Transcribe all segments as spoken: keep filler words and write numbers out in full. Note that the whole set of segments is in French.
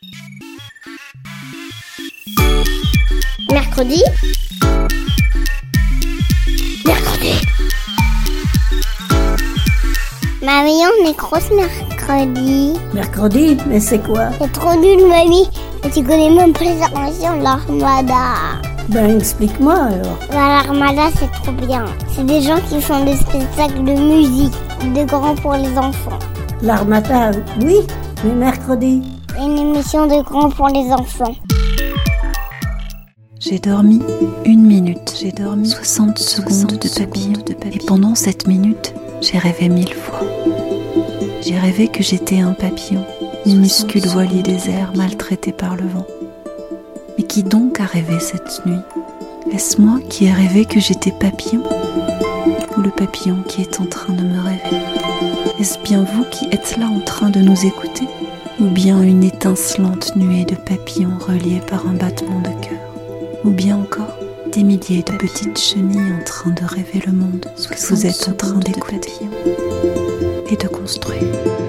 Mercredi. Mercredi. Mamie, on est grosse mercredi. Mercredi? Mais c'est quoi? C'est trop nul, mamie. Et tu connais même pas les armations de l'Armada. Ben, explique-moi alors. Ben, l'Armada, c'est trop bien. C'est des gens qui font des spectacles de musique, de grands pour les enfants. L'Armada, oui, mais mercredi. Une émission de grands pour les enfants. J'ai dormi une minute, j'ai dormi soixante secondes de papillon, de papillon. Et pendant cette minute, j'ai rêvé mille fois. J'ai rêvé que j'étais un papillon, minuscule voilier désert maltraité par le vent. Mais qui donc a rêvé cette nuit? Est-ce moi qui ai rêvé que j'étais papillon? Ou le papillon qui est en train de me rêver? Est-ce bien vous qui êtes là en train de nous écouter? Ou bien une étincelante nuée de papillons reliés par un battement de cœur? Ou bien encore des milliers de petites chenilles en train de rêver le monde que vous êtes en train d'écouter et de construire.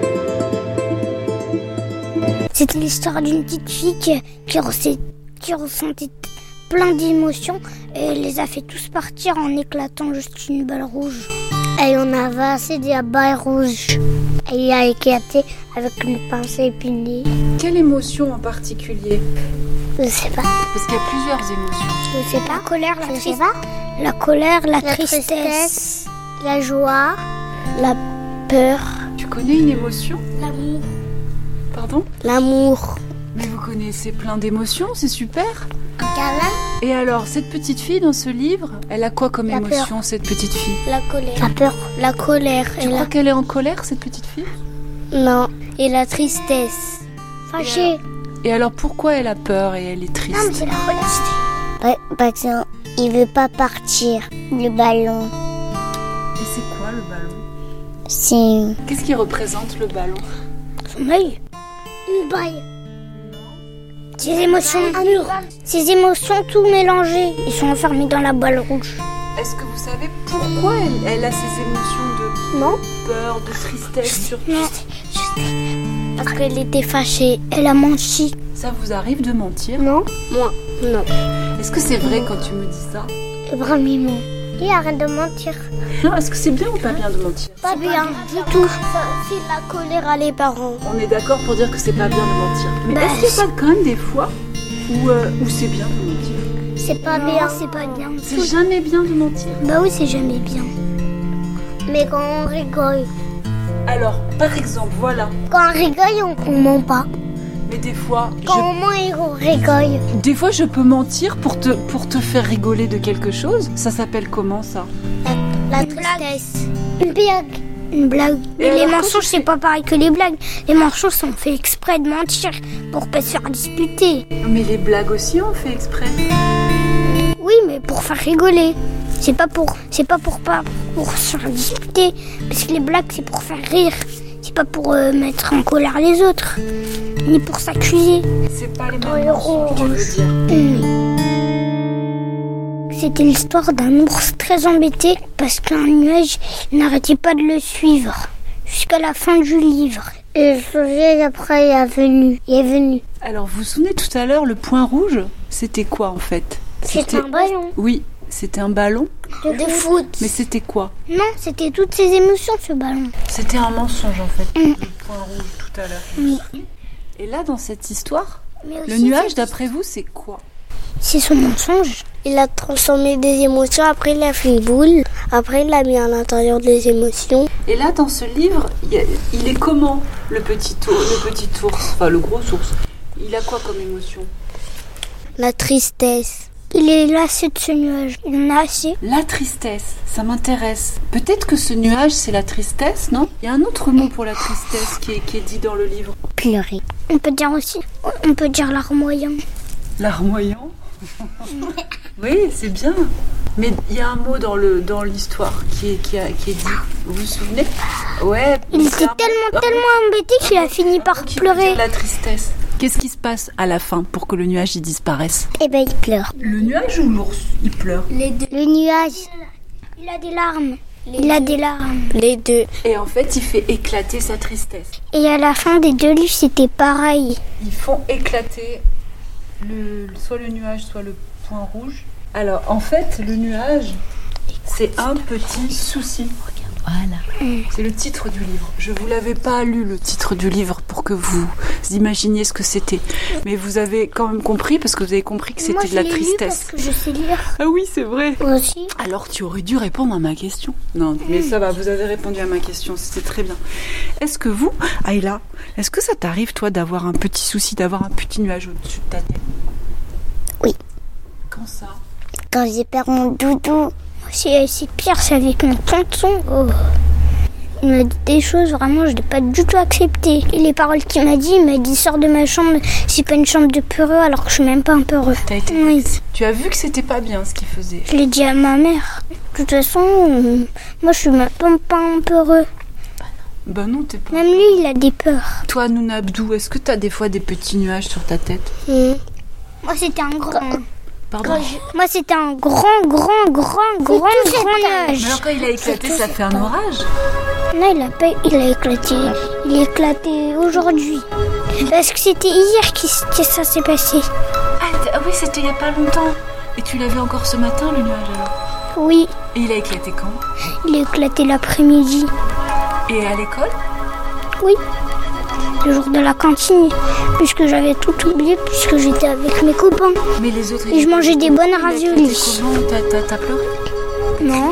C'était l'histoire d'une petite fille qui, qui, ressent, qui ressentait plein d'émotions et elle les a fait tous partir en éclatant juste une balle rouge. Et on avait assez de balles rouges. Et il a éclaté avec une pince épinée. Quelle émotion en particulier? Je sais pas. Parce qu'il y a plusieurs émotions. Je sais pas. La colère, la tristesse. La colère, la, la tristesse, tristesse, la joie, la peur. Tu connais une émotion? L'amour. Pardon? L'amour. Mais vous connaissez plein d'émotions, c'est super. Un câlin. Et alors, cette petite fille dans ce livre, elle a quoi comme la émotion, peur. Cette petite fille? La colère. La peur. La colère. Tu crois la... qu'elle est en colère, cette petite fille? Non. Et la tristesse. Fâchée. Et alors pourquoi elle a peur et elle est triste? Non, mais c'est la colère. Par, par exemple, il veut pas partir, le ballon. Et c'est quoi le ballon? C'est... Qu'est-ce qui représente le ballon? Son œil. Une baille. Ses émotions. Un mur. Ses émotions tout mélangées. Ils sont enfermés dans la balle rouge. Est-ce que vous savez pourquoi elle, elle a ces émotions de non. peur, de tristesse surtout? Non, je sais. Parce qu'elle était fâchée. Elle a menti. Ça vous arrive de mentir? Non. Moi, non. Est-ce que c'est vrai quand tu me dis ça? Vraiment. Et arrête de mentir. Non, est-ce que c'est bien ou pas bien de mentir? Pas bien, bien du tout. Ça fait la colère à les parents. On est d'accord pour dire que c'est pas bien de mentir. Mais bah, est-ce qu'il y a pas quand même des fois où, euh, où c'est bien de mentir? C'est pas non. bien, c'est pas bien. C'est jamais bien de mentir? Bah oui, c'est jamais bien. Mais quand on rigole. Alors, par exemple, voilà. Quand on rigole, on, on ment pas. Mais des fois... Quand je... on ment et on rigole. Des fois, je peux mentir pour te, pour te faire rigoler de quelque chose. Ça s'appelle comment, ça? La, la tristesse. Une blague. Une blague. Mais les mensonges, c'est pas pareil que les blagues. Les mensonges sont faits exprès de mentir pour pas se faire disputer. Mais les blagues aussi, on fait exprès. Oui, mais pour faire rigoler. C'est pas pour, c'est pas pour pas pour se faire disputer. Parce que les blagues, c'est pour faire rire. C'est pas pour euh, mettre en colère les autres. Ni pour s'accuser. C'est pas les mêmes mensonges, tu veux dire. Mmh. C'était l'histoire d'un ours très embêté parce qu'un nuage n'arrêtait pas de le suivre jusqu'à la fin du livre. Et le soleil après il est venu. Il est venu. Alors vous vous souvenez tout à l'heure, le point rouge, c'était quoi en fait? C'était un ballon. Oui, c'était un ballon. De, de foot. Mais c'était quoi? Non, c'était toutes ses émotions ce ballon. C'était un mensonge en fait, mmh. le point rouge tout à l'heure. Oui. Et là dans cette histoire, le nuage d'après vous c'est quoi? C'est son mensonge. Il a transformé des émotions, après il a fait une boule, après il l'a mis à l'intérieur des émotions. Et là dans ce livre, il, a, il est comment le petit, ours, le petit ours, enfin le gros ours? Il a quoi comme émotion? La tristesse. Il est lassé de ce nuage, il en a assez. La tristesse, ça m'intéresse. Peut-être que ce nuage c'est la tristesse, non? Il y a un autre mot pour la tristesse qui est, qui est dit dans le livre. Pleurer. On peut dire aussi, on peut dire larmoyant. Larmoyant? Oui, c'est bien. Mais il y a un mot dans, le, dans l'histoire qui est, qui, a, qui est dit. Vous vous souvenez? Ouais. Il était tellement, mot... tellement embêté qu'il a fini par qui pleurer. La tristesse. Qu'est-ce qui se passe à la fin pour que le nuage il disparaisse? Eh ben, il pleure. Le nuage ou l'ours? Il pleure. Les deux. Le nuage. Il a des larmes. Les il deux. a des larmes. les deux. Et en fait, il fait éclater sa tristesse. Et à la fin des deux livres, c'était pareil. Ils font éclater le, soit le nuage, soit le point rouge. Alors, en fait, le nuage, c'est un petit souci. Voilà. C'est le titre du livre. Je vous l'avais pas lu, le titre du livre, pour que vous imaginiez ce que c'était. Mais vous avez quand même compris, parce que vous avez compris que c'était Moi, de la je l'ai lu tristesse. parce que je sais lire. Ah oui, c'est vrai. Moi aussi. Alors tu aurais dû répondre à ma question. Non, mais ça va, vous avez répondu à ma question, c'était très bien. Est-ce que vous, Ayla, est-ce que ça t'arrive toi d'avoir un petit souci, d'avoir un petit nuage au-dessus de ta tête? Oui. Quand ça? Quand j'ai perdu mon doudou. C'est, c'est pire, c'est avec mon tonton. Oh. Il m'a dit des choses, vraiment, je n'ai pas du tout accepté. Et les paroles qu'il m'a dit, il m'a dit sors de ma chambre, c'est pas une chambre de peureux, alors que je suis même pas un peureux. T'as été Oui. Tu as vu que c'était pas bien ce qu'il faisait? Je l'ai dit à ma mère. De toute façon, euh, moi je suis même pas un peureux. Bah non, t'es pas. Même lui, il a des peurs. Toi, Nouna Abdou, est-ce que t'as des fois des petits nuages sur ta tête? Mmh. Moi c'était un grand. Pardon. Moi c'était un grand, grand, grand, grand, grand nuage. Mais alors quand il a éclaté, ça fait un orage? Non, il a pas, il a éclaté. Il a éclaté aujourd'hui. Parce que c'était hier que, que ça s'est passé. Ah, t- ah oui, c'était il y a pas longtemps. Et tu l'avais encore ce matin, le nuage alors? Oui, Et il a éclaté quand? il a éclaté l'après-midi. Et à l'école? Oui, le jour de la cantine. Puisque j'avais tout oublié, puisque j'étais avec mes copains. Mais les autres. Et je mangeais des bonnes Il a éclaté raviolis. comment? T'as, t'as, t'as pleuré? Non.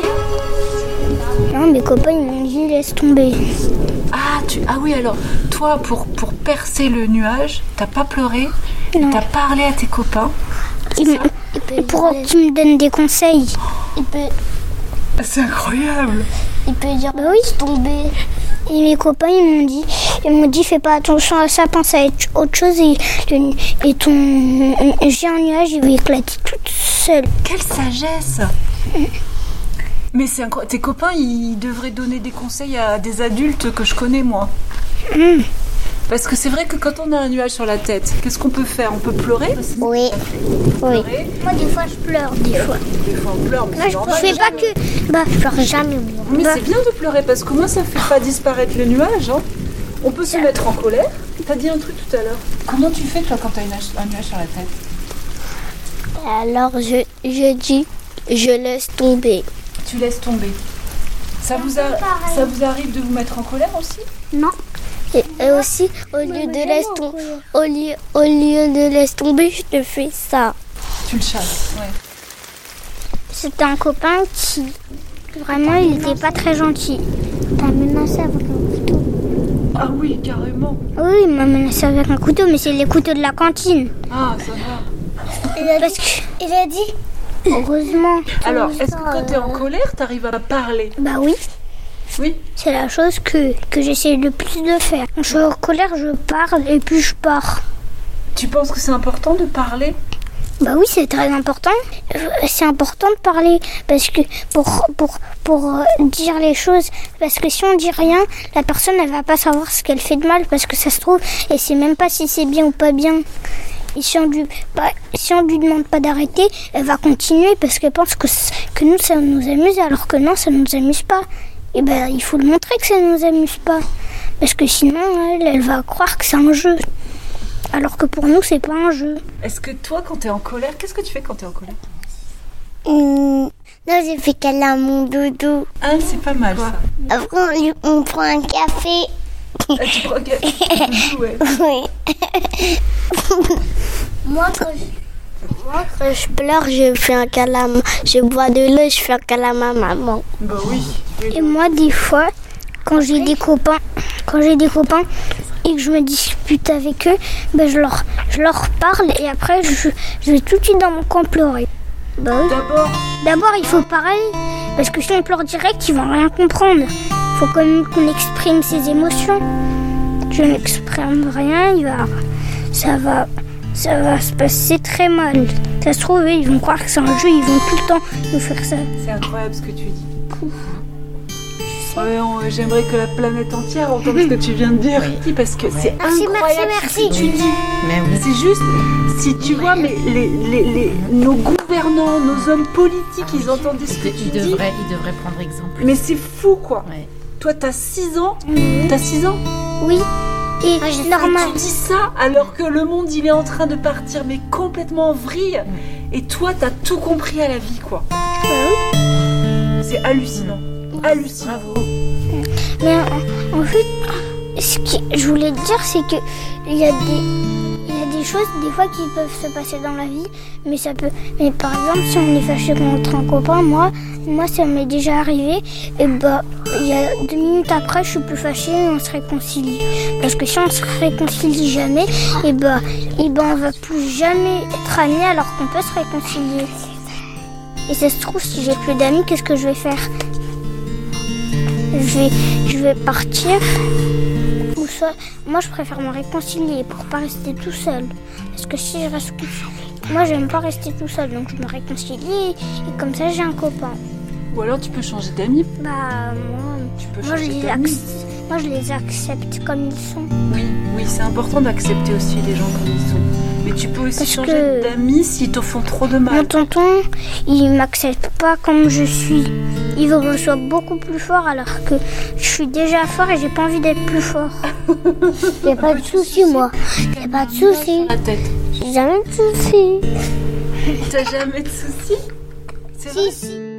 Non, mes copains ils m'ont dit laisse tomber. Ah, tu... ah oui, alors, toi, pour, pour percer le nuage, t'as pas pleuré, Non. t'as parlé à tes copains. Ils m- pour qu'ils me donnent des conseils. Il peut, C'est incroyable. il peut dire Bah oui. tomber. Et mes copains ils m'ont dit, ils m'ont dit fais pas attention à ça, pense à autre chose et, le- et ton j'ai un nuage, il va éclater toute seule. Quelle sagesse. Mais c'est incroyable. Tes copains, ils devraient donner des conseils à des adultes que je connais, moi. Mm. Parce que c'est vrai que quand on a un nuage sur la tête, qu'est-ce qu'on peut faire? On peut pleurer? Oui. Oui. Pleurer. Moi des fois je pleure, des fois. Des fois on pleure, mais Moi c'est je, normal. je fais pas que. Bah je pleure jamais moi. Mais Bah, c'est bien de pleurer parce que moi ça fait pas disparaître le nuage. Hein. On peut se mettre en colère. T'as dit un truc tout à l'heure. Comment tu fais toi quand t'as une nuage- un nuage sur la tête? Alors je, je dis, je laisse tomber. Tu laisses tomber. Ça vous, a- ça vous arrive de vous mettre en colère aussi? non. Et, et aussi, au lieu de laisse tomber, au lieu, au lieu de laisse tomber, je te fais ça. Tu le chasses, ouais. C'était un copain qui vraiment il était pas très gentil. T'as menacé avec un couteau. Ah oui, carrément. Oui, il m'a menacé avec un couteau, mais c'est les couteaux de la cantine. Ah, ça va. Il a Parce dit, que il a dit, heureusement. Alors, est-ce que quand t'es en colère, t'arrives à parler? Bah oui. Oui. C'est la chose que, que j'essaie le plus de faire. Quand je suis en colère, je parle et puis je pars. Tu penses que c'est important de parler? Bah oui, c'est très important. Euh, C'est important de parler parce que pour, pour, pour euh, dire les choses. Parce que si on dit rien, la personne elle va pas savoir ce qu'elle fait de mal parce que ça se trouve, elle sait même pas si c'est bien ou pas bien. Et si on lui, bah, si on lui demande pas d'arrêter, elle va continuer parce qu'elle pense que, c- que nous ça nous amuse alors que non, ça nous amuse pas. Et ben il faut le montrer que ça nous amuse pas. Parce que sinon, elle, elle va croire que c'est un jeu. Alors que pour nous, c'est pas un jeu. Est-ce que toi, quand t'es en colère, qu'est-ce que tu fais quand t'es en colère? hum, non, j'ai fait câlin à mon doudou. Ah, c'est pas mal ça. Après, on, lui- on prend un café. Ah, tu prends quel- ouais. Oui. Moi, quand je, moi, quand je pleure, je fais un câlin. à ma- Je bois de l'eau, je fais un câlin à ma maman. Bah oui. Et moi, des fois, quand j'ai des copains, quand j'ai des copains et que je me dispute avec eux, ben je leur, je leur parle et après je, je vais tout de suite dans mon camp pleurer. Bah oui. D'abord, D'abord, il faut parler parce que si on pleure direct, ils vont rien comprendre. Il faut quand même qu'on exprime ses émotions. Je n'exprime rien, il va, ça va, ça va se passer très mal. Ça se trouve, ils vont croire que c'est un jeu, ils vont tout le temps nous faire ça. c'est incroyable ce que tu dis. Ouais, on- j'aimerais que la planète entière entende ce que tu viens de dire. Parce que c'est Merci, incroyable merci, ce que tu dis. Mais oui. C'est juste, si tu vois, mais les, les, les, nos gouvernants, nos hommes politiques, ils entendaient ce que tu Il dis. devrait, il devrait prendre exemple. Mais c'est fou, quoi. Ouais. Toi, t'as six ans Mmh. T'as six ans Oui. Et Ah, j'ai normal. Tu dis ça alors que le monde, il est en train de partir, mais complètement en vrille. Et toi, t'as tout compris à la vie, quoi. C'est hallucinant. Hallucinant. Mais en, en fait, ce que je voulais te dire, c'est que il y a des, il y a des choses des fois qui peuvent se passer dans la vie, mais ça peut. Mais par exemple, si on est fâché contre un copain, moi, moi, ça m'est déjà arrivé. Et bah, il y a deux minutes après, je suis plus fâchée et on se réconcilie. Parce que si on se réconcilie jamais, et bah, et bah, on va plus jamais être amis alors qu'on peut se réconcilier. Et ça se trouve, si j'ai plus d'amis, qu'est-ce que je vais faire? Je vais, je vais partir. Ou ça, moi, je préfère me réconcilier pour pas rester tout seul. Parce que si je reste, moi, j'aime pas rester tout seul, donc je me réconcilie et comme ça, j'ai un copain. Ou alors tu peux changer d'amis. Bah moi, Tu peux moi je changer les d'amis. ac- moi je les accepte comme ils sont. Oui, oui, c'est important d'accepter aussi les gens comme ils sont. Mais tu peux aussi Parce changer que- d'amis s'ils te font trop de Mon mal. tonton, il m'accepte pas comme je suis. Il veut que je sois beaucoup plus fort alors que je suis déjà fort et j'ai pas envie d'être plus fort. Y a pas de souci moi. Y a pas de souci. La tête. J'ai jamais de souci. T'as jamais de soucis? C'est vrai?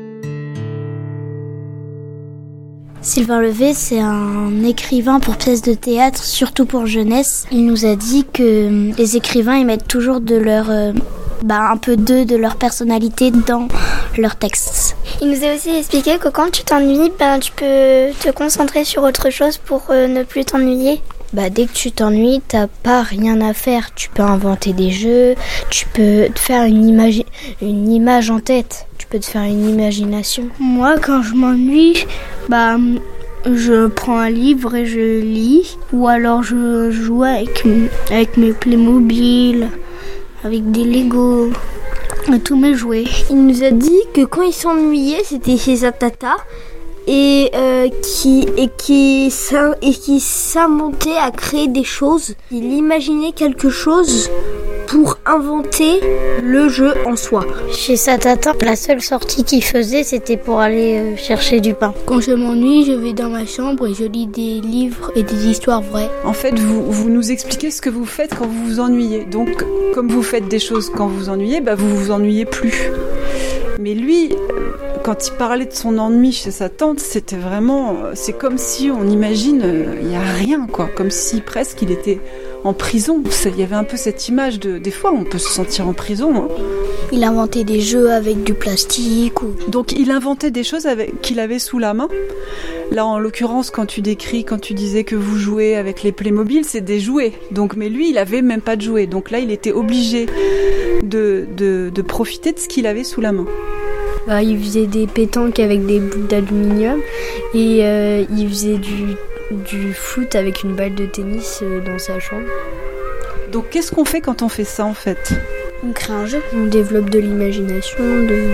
Sylvain Levet, c'est un écrivain pour pièces de théâtre, surtout pour jeunesse. Il nous a dit que les écrivains, ils mettent toujours de leur, euh, bah, un peu d'eux, de leur personnalité dans leurs textes. Il nous a aussi expliqué que quand tu t'ennuies, ben, tu peux te concentrer sur autre chose pour euh, ne plus t'ennuyer. Bah, dès que tu t'ennuies, t'as pas rien à faire. Tu peux inventer des jeux, tu peux te faire une image, une image en tête. Tu peux te faire une imagination. Moi, quand je m'ennuie, bah, je prends un livre et je lis. Ou alors je joue avec, avec mes Playmobil, avec des Lego, tous mes jouets. Il nous a dit que quand il s'ennuyait, c'était chez sa tata et euh, qui et qui s'in- et qui s'inventait à créer des choses. Il imaginait quelque chose pour inventer le jeu en soi. Chez sa tata, la seule sortie qu'il faisait, c'était pour aller euh, chercher du pain. Quand je m'ennuie, je vais dans ma chambre et je lis des livres et des histoires vraies. En fait, vous, vous nous expliquez ce que vous faites quand vous vous ennuyez. Donc, comme vous faites des choses quand vous vous ennuyez, bah, vous vous ennuyez plus. Mais lui, quand il parlait de son ennui chez sa tante, c'était vraiment... C'est comme si, on imagine, il n'y a rien, quoi. Comme si presque il était en prison. Il y avait un peu cette image de... Des fois, on peut se sentir en prison. Hein. Il inventait des jeux avec du plastique. Ou... Donc, il inventait des choses avec... qu'il avait sous la main. Là, en l'occurrence, quand tu décris, quand tu disais que vous jouez avec les Playmobil, c'est des jouets. Donc, mais lui, il avait même pas de jouets. Donc là, il était obligé de, de, de profiter de ce qu'il avait sous la main. Bah, il faisait des pétanques avec des boules d'aluminium et euh, il faisait du, du foot avec une balle de tennis euh, dans sa chambre. Donc, qu'est-ce qu'on fait quand on fait ça, en fait ? On crée un jeu, on développe de l'imagination de...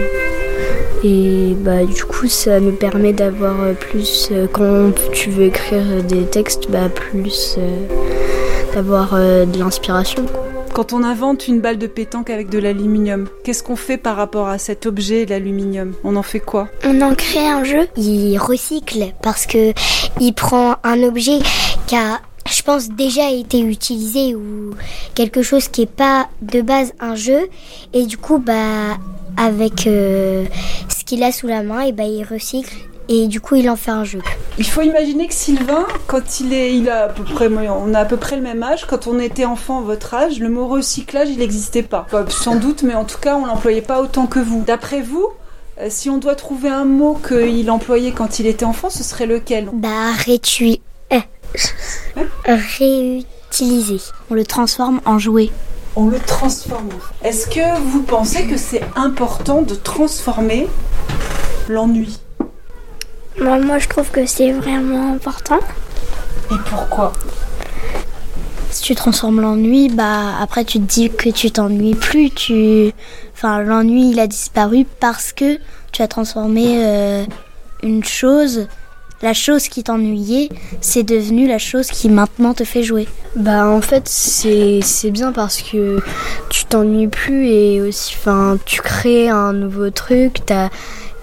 et bah, du coup ça nous permet d'avoir plus, euh, quand tu veux écrire des textes, bah, plus euh, d'avoir euh, de l'inspiration. Quand on invente une balle de pétanque avec de l'aluminium, qu'est-ce qu'on fait par rapport à cet objet, l'aluminium ? On en fait quoi ? On en crée un jeu. Il recycle parce que il prend un objet qui a, je pense, déjà été utilisé ou quelque chose qui est pas de base un jeu et du coup bah avec euh, ce qu'il a sous la main et bah il recycle et du coup il en fait un jeu. Il faut imaginer que Sylvain, quand il est, il a à peu près, on a à peu près le même âge. Quand on était enfant, votre âge, le mot recyclage, il n'existait pas. Enfin, sans doute, mais en tout cas, on l'employait pas autant que vous. D'après vous, euh, si on doit trouver un mot qu'il employait quand il était enfant, ce serait lequel ? Bah rétui... euh, réutiliser. On le transforme en jouet. On le transforme. Est-ce que vous pensez que c'est important de transformer l'ennui ? Moi, moi, je trouve que c'est vraiment important. Et pourquoi ? Si tu transformes l'ennui, bah après tu te dis que tu t'ennuies plus. Tu, enfin l'ennui il a disparu parce que tu as transformé euh, une chose. La chose qui t'ennuyait, c'est devenu la chose qui maintenant te fait jouer. Bah en fait c'est c'est bien parce que tu t'ennuies plus et aussi enfin tu crées un nouveau truc, t'as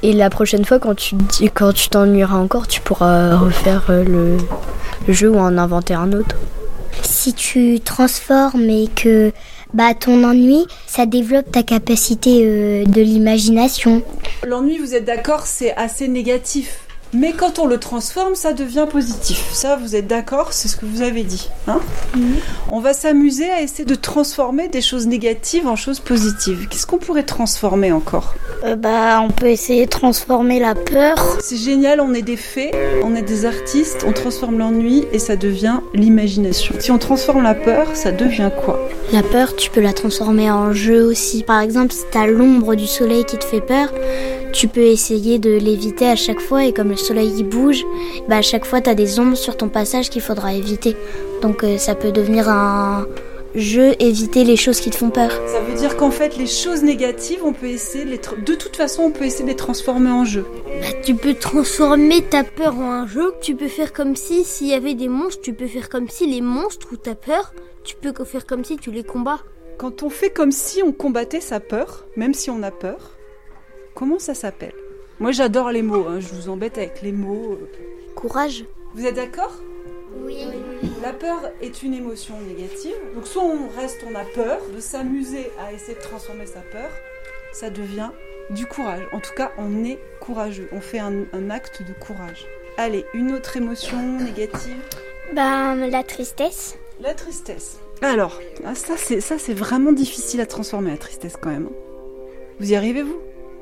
Et la prochaine fois, quand tu, quand tu t'ennuieras encore, tu pourras refaire le, le jeu ou en inventer un autre. Si tu transformes et que bah, ton ennui, ça développe ta capacité euh, de l'imagination. L'ennui, vous êtes d'accord, c'est assez négatif. Mais quand on le transforme, ça devient positif. Ça, vous êtes d'accord, c'est ce que vous avez dit. Hein mmh. On va s'amuser à essayer de transformer des choses négatives en choses positives. Qu'est-ce qu'on pourrait transformer encore ? euh, bah, On peut essayer de transformer la peur. C'est génial, on est des fées, on est des artistes, on transforme l'ennui et ça devient l'imagination. Si on transforme la peur, ça devient quoi ? La peur, tu peux la transformer en jeu aussi. Par exemple, si t'as l'ombre du soleil qui te fait peur, tu peux essayer de l'éviter à chaque fois et comme le soleil il bouge, bah à chaque fois tu as des ombres sur ton passage qu'il faudra éviter. Donc euh, ça peut devenir un jeu, éviter les choses qui te font peur. Ça veut dire qu'en fait les choses négatives, on peut essayer de les tra- de toute façon on peut essayer de les transformer en jeu. Bah, tu peux transformer ta peur en un jeu. Tu peux faire comme si s'il y avait des monstres, tu peux faire comme si les monstres ou ta peur, tu peux faire comme si tu les combats. Quand on fait comme si on combattait sa peur, même si on a peur, comment ça s'appelle ? Moi j'adore les mots, hein. Je vous embête avec les mots. Courage. Vous êtes d'accord ? Oui. La peur est une émotion négative. Donc soit on reste, on a peur, de s'amuser à essayer de transformer sa peur, ça devient du courage. En tout cas, on est courageux. On fait un, un acte de courage. Allez, une autre émotion négative ? Bah, la tristesse. La tristesse. Alors, ça c'est, ça c'est vraiment difficile à transformer, la tristesse quand même. Vous y arrivez-vous ?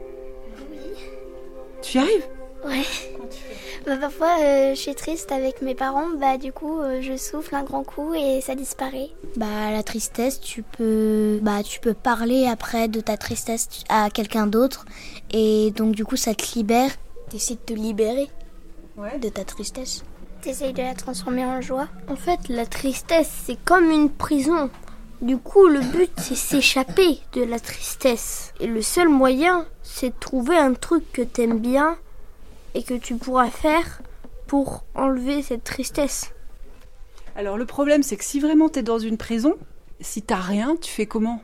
Tu y arrives ? Ouais. Comment tu fais ? Bah, parfois, euh, je suis triste avec mes parents, bah du coup, euh, je souffle un grand coup et ça disparaît. Bah la tristesse, tu peux, bah tu peux parler après de ta tristesse à quelqu'un d'autre et donc du coup, ça te libère. T'essaies de te libérer ouais. de ta tristesse. T'essayes de la transformer en joie. En fait, la tristesse, c'est comme une prison. Du coup, le but, c'est s'échapper de la tristesse. Et le seul moyen, c'est de trouver un truc que t'aimes bien et que tu pourras faire pour enlever cette tristesse. Alors, le problème, c'est que si vraiment t'es dans une prison, si t'as rien, tu fais comment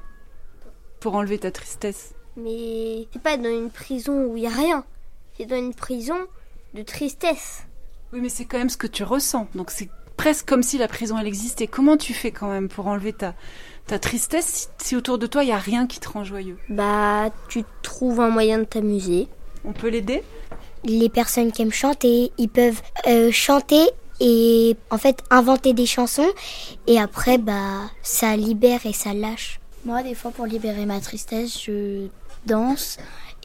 pour enlever ta tristesse ? Mais c'est pas dans une prison où il y a rien. C'est dans une prison de tristesse. Oui, mais c'est quand même ce que tu ressens. Donc, c'est presque comme si la prison, elle existait. Comment tu fais quand même pour enlever ta, ta tristesse si, si autour de toi, il n'y a rien qui te rend joyeux ? Bah, tu trouves un moyen de t'amuser. On peut l'aider ? Les personnes qui aiment chanter, ils peuvent euh, chanter et en fait inventer des chansons et après, bah, ça libère et ça lâche. Moi, des fois, pour libérer ma tristesse, je danse.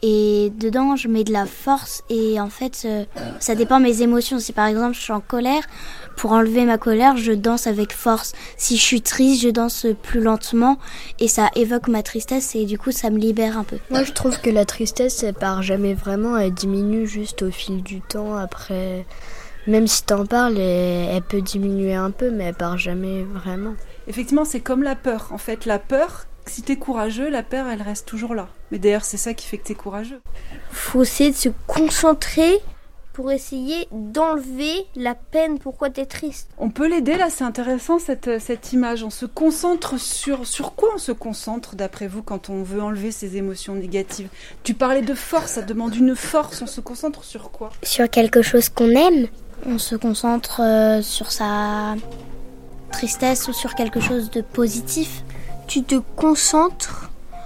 Et dedans, je mets de la force et en fait, euh, ça dépend de mes émotions. Si par exemple, je suis en colère, pour enlever ma colère, je danse avec force. Si je suis triste, je danse plus lentement et ça évoque ma tristesse et du coup, ça me libère un peu. Moi, je trouve que la tristesse, elle part jamais vraiment, elle diminue juste au fil du temps. Après, même si t'en parles, elle, elle peut diminuer un peu, mais elle part jamais vraiment. Effectivement, c'est comme la peur. En fait, la peur... Si t'es courageux, la peur, elle reste toujours là. Mais d'ailleurs, c'est ça qui fait que t'es courageux. Faut essayer de se concentrer pour essayer d'enlever la peine pourquoi t'es triste. On peut l'aider, là, c'est intéressant, cette, cette image. On se concentre sur... Sur quoi on se concentre, d'après vous, quand on veut enlever ces émotions négatives ? Tu parlais de force, ça demande une force. On se concentre sur quoi ? Sur quelque chose qu'on aime. On se concentre euh, sur sa tristesse ou sur quelque chose de positif. Tu te concentres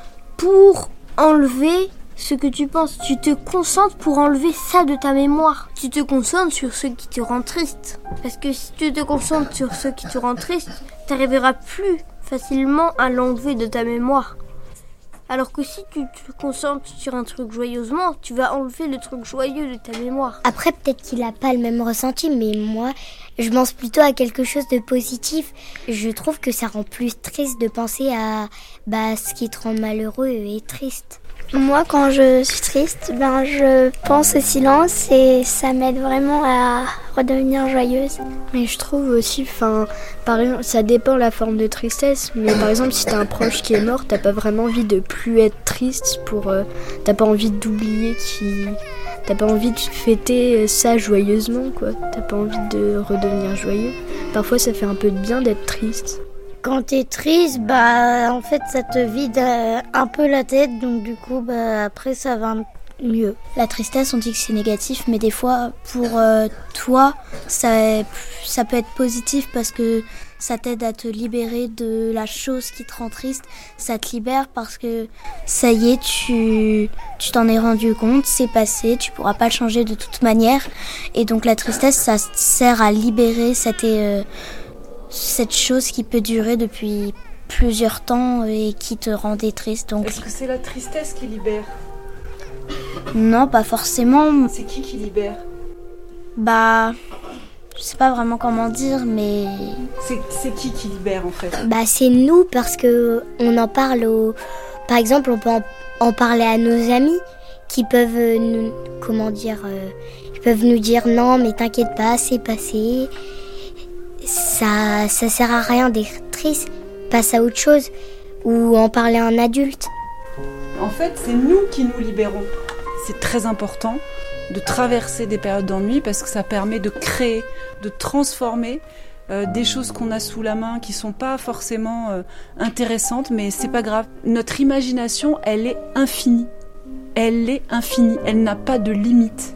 pour enlever ce que tu penses. Tu te concentres pour enlever ça de ta mémoire. Tu te concentres sur ce qui te rend triste. Parce que si tu te concentres sur ce qui te rend triste, tu n'arriveras plus facilement à l'enlever de ta mémoire. Alors que si tu te concentres sur un truc joyeusement, tu vas enlever le truc joyeux de ta mémoire. Après, peut-être qu'il n'a pas le même ressenti, mais moi, je pense plutôt à quelque chose de positif. Je trouve que ça rend plus triste de penser à bah, ce qui te rend malheureux et triste. Moi, quand je suis triste, ben, je pense au silence et ça m'aide vraiment à redevenir joyeuse. Mais je trouve aussi, enfin, par exemple, ça dépend la forme de tristesse. Mais par exemple, si t'as un proche qui est mort, t'as pas vraiment envie de plus être triste pour, euh, t'as pas envie d'oublier qui, t'as pas envie de fêter ça joyeusement, quoi. T'as pas envie de redevenir joyeux. Parfois, ça fait un peu de bien d'être triste. Quand t'es triste, bah en fait ça te vide euh, un peu la tête, donc du coup bah après ça va mieux. La tristesse, on dit que c'est négatif, mais des fois, pour euh, toi, ça, ça peut être positif parce que ça t'aide à te libérer de la chose qui te rend triste. Ça te libère parce que ça y est, tu, tu t'en es rendu compte, c'est passé, tu pourras pas le changer de toute manière. Et donc la tristesse, ça sert à libérer cette, euh, cette chose qui peut durer depuis plusieurs temps et qui te rendait triste. Donc... Est-ce que c'est la tristesse qui libère ? Non, pas forcément. C'est qui qui libère ? Bah, je sais pas vraiment comment dire, mais... C'est, c'est qui qui libère en fait ? Bah, c'est nous parce que on en parle au... Par exemple, on peut en, en parler à nos amis qui peuvent nous... Comment dire euh, Ils peuvent nous dire non, mais t'inquiète pas, c'est passé. Ça, ça sert à rien d'être triste. Passe à autre chose. Ou en parler à un adulte. En fait, c'est nous qui nous libérons. C'est très important de traverser des périodes d'ennui parce que ça permet de créer, de transformer euh, des choses qu'on a sous la main qui sont pas forcément euh, intéressantes, mais c'est pas grave. Notre imagination, elle est infinie. Elle est infinie. Elle n'a pas de limite.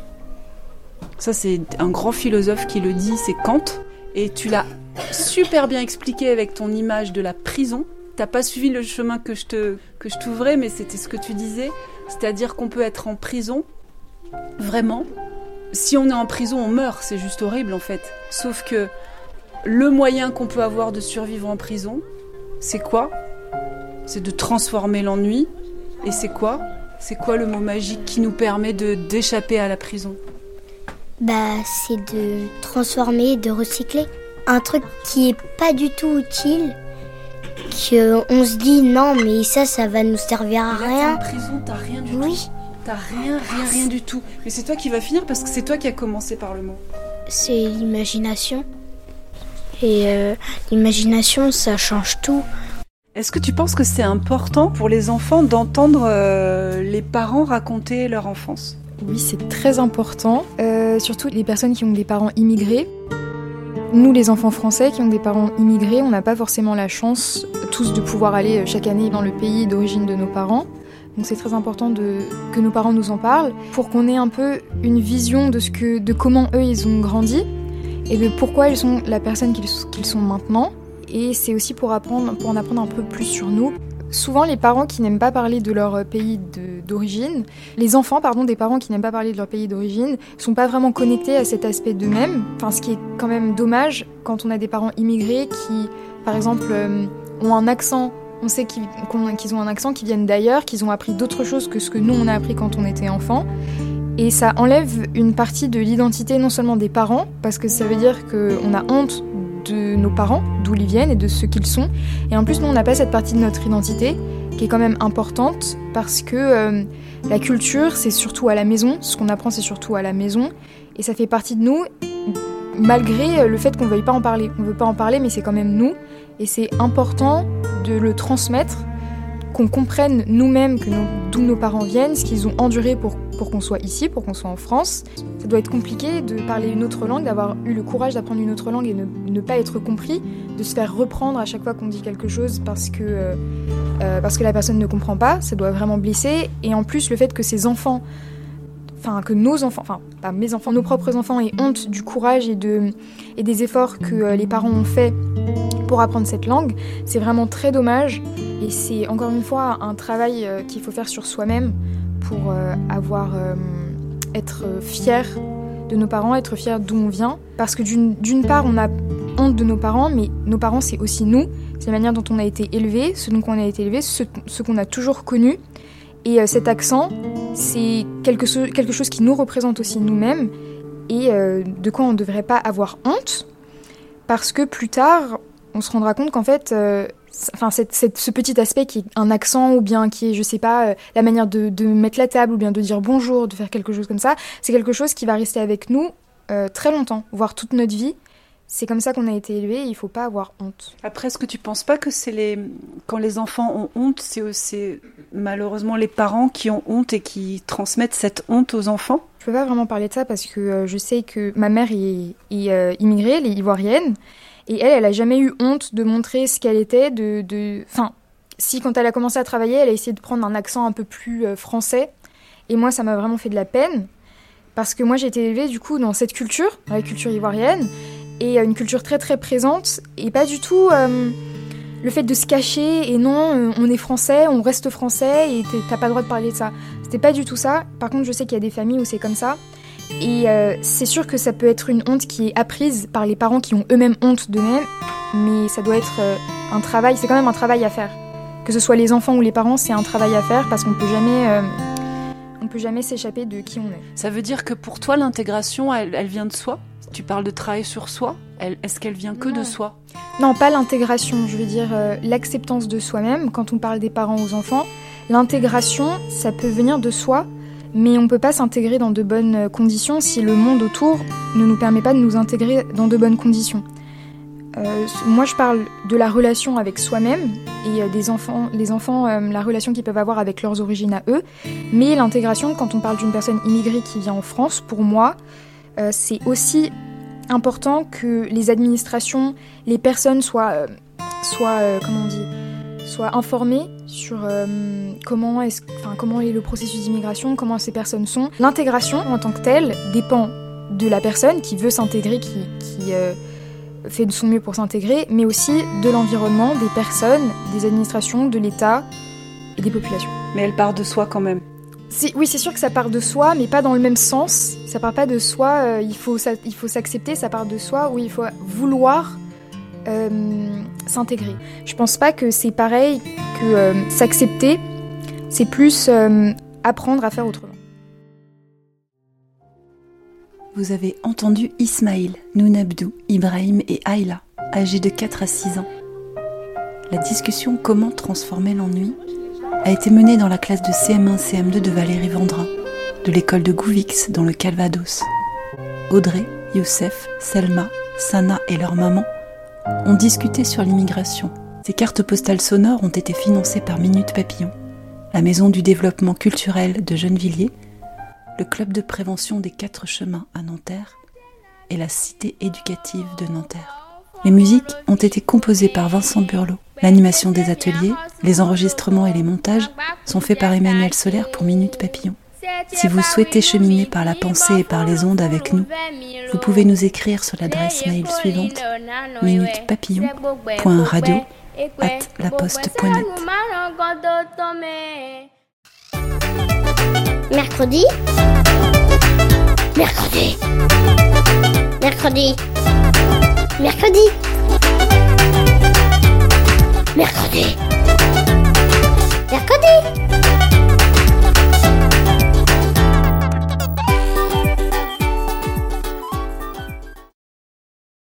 Ça, c'est un grand philosophe qui le dit, c'est Kant. Et tu l'as super bien expliqué avec ton image de la prison. T'as pas suivi le chemin que je te que je t'ouvrais, mais c'était ce que tu disais. C'est-à-dire qu'on peut être en prison, vraiment. Si on est en prison, on meurt, c'est juste horrible en fait. Sauf que le moyen qu'on peut avoir de survivre en prison, c'est quoi ? C'est de transformer l'ennui. Et c'est quoi ? C'est quoi le mot magique qui nous permet de, d'échapper à la prison ? Bah, c'est de transformer, de recycler. Un truc qui est pas du tout utile, qu'on se dit non, mais ça, ça va nous servir à là, rien. T'es en prison, t'as rien du oui. tout. T'as rien, rien, rien du tout. Mais c'est toi qui vas finir parce que c'est toi qui as commencé par le mot. C'est l'imagination. Et euh, l'imagination, ça change tout. Est-ce que tu penses que c'est important pour les enfants d'entendre euh, les parents raconter leur enfance ? Oui, c'est très important, euh, surtout les personnes qui ont des parents immigrés. Nous, les enfants français qui ont des parents immigrés, on n'a pas forcément la chance tous de pouvoir aller chaque année dans le pays d'origine de nos parents. Donc c'est très important de, que nos parents nous en parlent pour qu'on ait un peu une vision de, ce que, de comment eux ils ont grandi et de pourquoi ils sont la personne qu'ils, qu'ils sont maintenant. Et c'est aussi pour, apprendre, pour en apprendre un peu plus sur nous. Souvent, les parents qui n'aiment pas parler de leur pays de, d'origine, les enfants pardon, des parents qui n'aiment pas parler de leur pays d'origine, ne sont pas vraiment connectés à cet aspect d'eux-mêmes. Enfin, ce qui est quand même dommage quand on a des parents immigrés qui, par exemple, euh, ont un accent. On sait qu'ils, qu'ils ont un accent, qu'ils viennent d'ailleurs, qu'ils ont appris d'autres choses que ce que nous, on a appris quand on était enfant. Et ça enlève une partie de l'identité non seulement des parents, parce que ça veut dire qu'on a honte de nos parents, d'où ils viennent et de ce qu'ils sont. Et en plus, nous, on n'a pas cette partie de notre identité qui est quand même importante parce que euh, la culture, c'est surtout à la maison. Ce qu'on apprend, c'est surtout à la maison. Et ça fait partie de nous, malgré le fait qu'on ne veuille pas en parler. On ne veut pas en parler, mais c'est quand même nous. Et c'est important de le transmettre, qu'on comprenne nous-mêmes que nos, d'où nos parents viennent, ce qu'ils ont enduré pour, pour qu'on soit ici, pour qu'on soit en France. Ça doit être compliqué de parler une autre langue, d'avoir eu le courage d'apprendre une autre langue et ne, ne pas être compris, de se faire reprendre à chaque fois qu'on dit quelque chose parce que, euh, euh, parce que la personne ne comprend pas. Ça doit vraiment blesser. Et en plus, le fait que ces enfants, enfin que nos enfants, enfin pas mes enfants, nos propres enfants aient honte du courage et, de, et des efforts que euh, les parents ont fait pour apprendre cette langue, c'est vraiment très dommage. Et c'est encore une fois un travail euh, qu'il faut faire sur soi-même pour euh, avoir, euh, être fier de nos parents, être fier d'où on vient. Parce que d'une, d'une part, on a honte de nos parents, mais nos parents, c'est aussi nous. C'est la manière dont on a été élevés, ce dont on a été élevés, ce, ce qu'on a toujours connu. Et euh, cet accent, c'est quelque, so- quelque chose qui nous représente aussi nous-mêmes et euh, de quoi on ne devrait pas avoir honte. Parce que plus tard, on se rendra compte qu'en fait, euh, enfin, cette, cette, ce petit aspect qui est un accent ou bien qui est, je sais pas, euh, la manière de, de mettre la table ou bien de dire bonjour, de faire quelque chose comme ça, c'est quelque chose qui va rester avec nous euh, très longtemps, voire toute notre vie. C'est comme ça qu'on a été élevés et il faut pas avoir honte. Après, est-ce que tu penses pas que c'est les... quand les enfants ont honte, c'est aussi malheureusement les parents qui ont honte et qui transmettent cette honte aux enfants ? Je peux pas vraiment parler de ça parce que euh, je sais que ma mère est, est euh, immigrée, elle est ivoirienne. Et elle, elle a jamais eu honte de montrer ce qu'elle était, de, de... Enfin, si quand elle a commencé à travailler, elle a essayé de prendre un accent un peu plus euh, français. Et moi, ça m'a vraiment fait de la peine, parce que moi, j'ai été élevée du coup dans cette culture, dans la culture ivoirienne, et une culture très très présente, et pas du tout euh, le fait de se cacher, et non, euh, on est français, on reste français, et t'as pas le droit de parler de ça. C'était pas du tout ça. Par contre, je sais qu'il y a des familles où c'est comme ça, et euh, c'est sûr que ça peut être une honte qui est apprise par les parents qui ont eux-mêmes honte d'eux-mêmes, mais ça doit être euh, un travail, c'est quand même un travail à faire. Que ce soit les enfants ou les parents, c'est un travail à faire, parce qu'on peut jamais... Euh, on peut jamais s'échapper de qui on est. Ça veut dire que pour toi, l'intégration, elle, elle vient de soi ? Tu parles de travail sur soi, elle, est-ce qu'elle vient que non. de soi ? Non, pas l'intégration, je veux dire euh, l'acceptance de soi-même, quand on parle des parents aux enfants. L'intégration, ça peut venir de soi, mais on ne peut pas s'intégrer dans de bonnes conditions si le monde autour ne nous permet pas de nous intégrer dans de bonnes conditions. Euh, moi, je parle de la relation avec soi-même et euh, des enfants, les enfants, euh, la relation qu'ils peuvent avoir avec leurs origines à eux. Mais l'intégration, quand on parle d'une personne immigrée qui vient en France, pour moi, euh, c'est aussi important que les administrations, les personnes soient, euh, soient euh, comment on dit, soient informées sur euh, comment, est-ce, enfin, comment est le processus d'immigration, comment ces personnes sont. L'intégration, en tant que telle, dépend de la personne qui veut s'intégrer, qui... qui euh, fait de son mieux pour s'intégrer, mais aussi de l'environnement, des personnes, des administrations, de l'État et des populations. Mais elle part de soi quand même. C'est, oui, c'est sûr que ça part de soi, mais pas dans le même sens. Ça part pas de soi, euh, il, faut, ça, il faut s'accepter, ça part de soi où il faut vouloir euh, s'intégrer. Je pense pas que c'est pareil que euh, s'accepter, c'est plus euh, apprendre à faire autrement. Vous avez entendu Ismaïl, Nounabdou, Ibrahim et Ayla, âgés de quatre à six ans. La discussion « Comment transformer l'ennui ?» a été menée dans la classe de C M un C M deux de Valérie Vendrin, de l'école de Gouvix dans le Calvados. Audrey, Youssef, Selma, Sana et leur maman ont discuté sur l'immigration. Ces cartes postales sonores ont été financées par Minute Papillon, la maison du développement culturel de Gennevilliers, le club de prévention des Quatre Chemins à Nanterre et la cité éducative de Nanterre. Les musiques ont été composées par Vincent Burlot. L'animation des ateliers, les enregistrements et les montages sont faits par Emmanuel Solaire pour Minute Papillon. Si vous souhaitez cheminer par la pensée et par les ondes avec nous, vous pouvez nous écrire sur l'adresse mail suivante minutepapillon point radio arobase laposte point net. Mercredi. Mercredi. Mercredi. Mercredi. Mercredi. Mercredi.